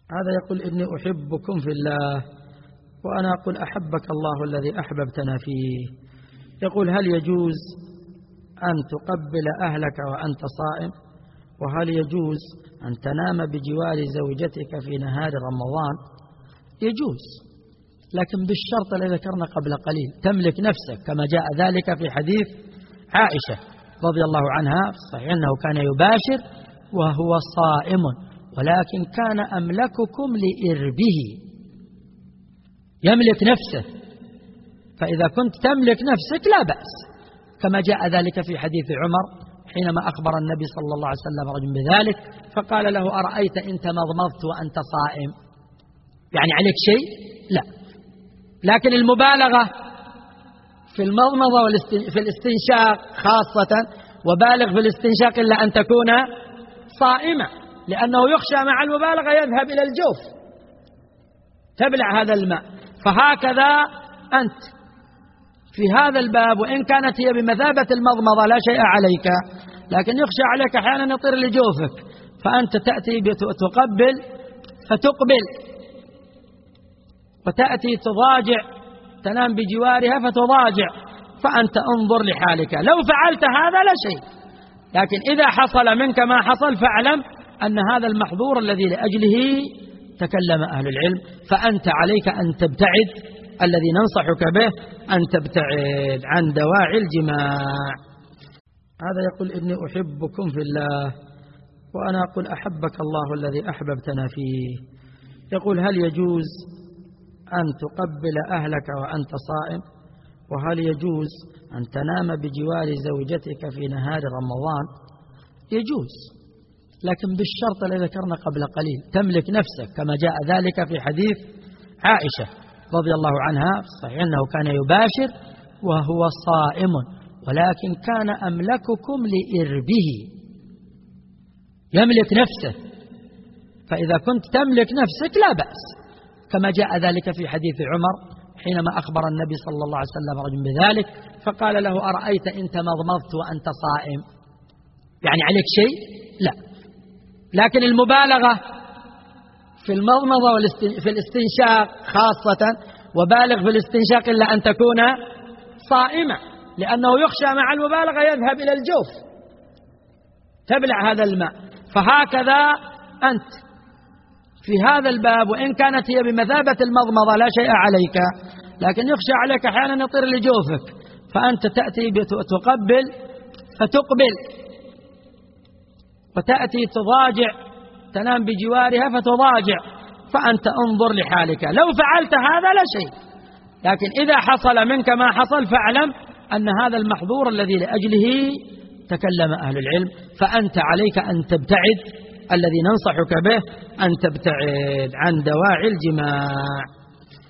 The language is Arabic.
هذا يقول إني أحبكم في الله، وأنا أقول أحبك الله الذي أحببتنا فيه. يقول هل يجوز أن تقبل أهلك وأنت صائم؟ وهل يجوز أن تنام بجوار زوجتك في نهار رمضان؟ يجوز، لكن بالشرط الذي ذكرنا قبل قليل، تملك نفسك كما جاء ذلك في حديث عائشة رضي الله عنها صحيح أنه كان يباشر وهو صائم، ولكن كان أملككم لإربه، يملك نفسه. فإذا كنت تملك نفسك لا بأس، كما جاء ذلك في حديث عمر حينما أخبر النبي صلى الله عليه وسلم رجل بذلك، فقال له أرأيت إن تمضمضت وأنت صائم؟ يعني عليك شيء؟ لا. لكن المبالغة في المضمضة في الاستنشاق خاصة، وبالغ في الاستنشاق إلا أن تكون صائمة، لأنه يخشى مع المبالغة يذهب إلى الجوف تبلع هذا الماء. فهكذا أنت في هذا الباب، وإن كانت هي بمثابة المضمضة لا شيء عليك، لكن يخشى عليك أحيانا يطير لجوفك، فأنت تأتي تقبل فتقبل، وتأتي تضاجع تنام بجوارها فتضاجع، فأنت انظر لحالك. لو فعلت هذا لا شيء، لكن إذا حصل منك ما حصل فاعلم أن هذا المحظور الذي لأجله تكلم أهل العلم، فأنت عليك أن تبتعد، الذي ننصحك به أن تبتعد عن دواعي الجماع. هذا يقول إني أحبكم في الله، وأنا أقول أحبك الله الذي أحببتنا فيه. يقول هل يجوز أن تقبل أهلك وأنت صائم؟ وهل يجوز أن تنام بجوار زوجتك في نهار رمضان؟ يجوز، لكن بالشرط الذي ذكرنا قبل قليل، تملك نفسك كما جاء ذلك في حديث عائشة رضي الله عنها صحيح أنه كان يباشر وهو صائم، ولكن كان أملككم لإربه، يملك نفسه. فإذا كنت تملك نفسك لا بأس، كما جاء ذلك في حديث عمر حينما أخبر النبي صلى الله عليه وسلم رجل بذلك، فقال له أرأيت إن تمضمضت وأنت صائم؟ يعني عليك شيء؟ لا. لكن المبالغة في المضمضة في الاستنشاق خاصة، وبالغ في الاستنشاق إلا أن تكون صائمة، لأنه يخشى مع المبالغة يذهب إلى الجوف تبلع هذا الماء. فهكذا أنت في هذا الباب، وإن كانت هي بمثابة المضمضة لا شيء عليك، لكن يخشى عليك أحيانا يطير لجوفك، فأنت تأتي تقبل فتقبل، وتأتي تضاجع تنام بجوارها فتضاجع، فأنت انظر لحالك. لو فعلت هذا لا شيء، لكن إذا حصل منك ما حصل فاعلم أن هذا المحظور الذي لأجله تكلم أهل العلم، فأنت عليك أن تبتعد، الذي ننصحك به أن تبتعد عن دواعي الجماع.